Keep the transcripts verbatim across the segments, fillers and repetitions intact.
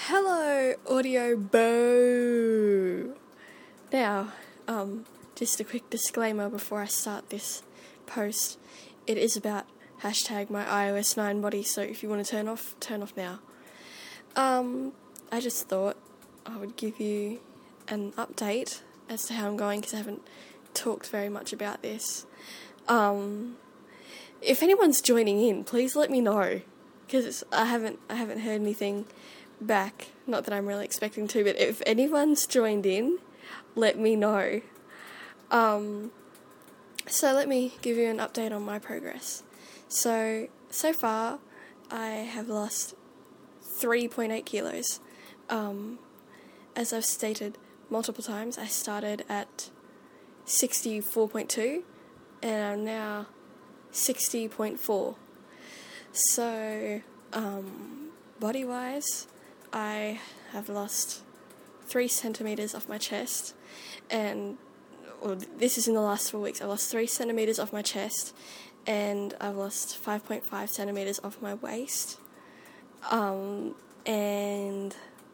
Hello, Audio Boo! Now, um, just a quick disclaimer before I start this post. It is about hashtag my i O S nine body, so if you want to turn off, turn off now. Um, I just thought I would give you an update as to how I'm going, because I haven't talked very much about this. Um, if anyone's joining in, please let me know, because I haven't, I haven't heard anything back. Not that I'm really expecting to, but if anyone's joined in, let me know. Um, so let me give you an update on my progress. So, so far, I have lost three point eight kilos. Um, as I've stated multiple times, I started at sixty-four point two, and I'm now sixty point four. So, um, body-wise, I have lost three centimetres off my chest, and well, this is in the last four weeks. I've lost three centimetres off my chest, and I've lost five point five centimetres off my waist, um, and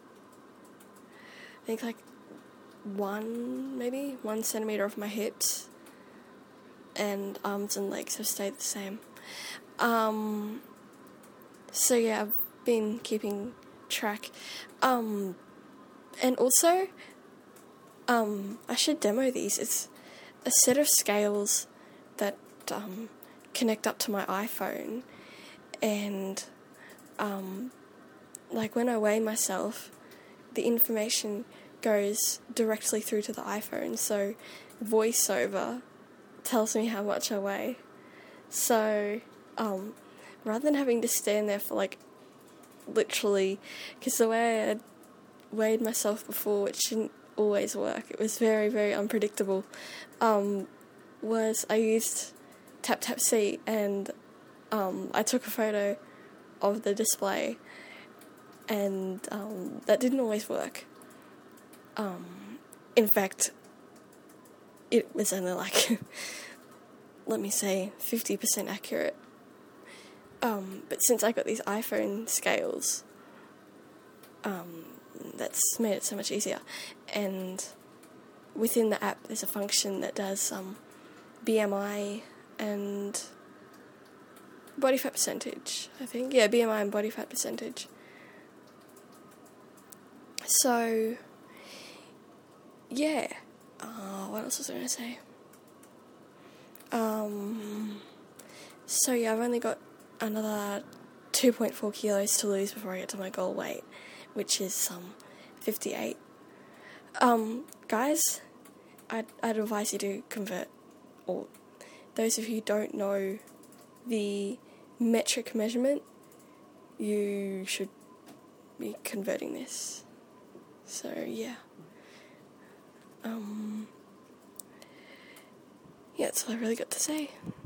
I think like one, maybe, one centimetre off my hips, and arms and legs have stayed the same. Um, so yeah, I've been keeping track. Um, and also, um, I should demo these. It's a set of scales that, um, connect up to my iPhone, and, um, like when I weigh myself, the information goes directly through to the iPhone, so VoiceOver tells me how much I weigh. So, um, rather than having to stand there for like literally, because the way I had weighed myself before, which didn't always work, it was very, very unpredictable, um, was I used Tap Tap See, and um, I took a photo of the display, and um, that didn't always work. Um, in fact, it was only like, let me say, fifty percent accurate. Um, but since I got these iPhone scales, um, that's made it so much easier. And within the app, there's a function that does um, B M I and body fat percentage, I think. Yeah, B M I and body fat percentage. So, yeah. Uh, what else was I going to say? Um, so, yeah, I've only got another two point four kilos to lose before I get to my goal weight, which is um, fifty-eight. Um, guys, I'd, I'd advise you to convert, or those of you who don't know the metric measurement, you should be converting this. So, yeah. Um, yeah, that's all I really got to say.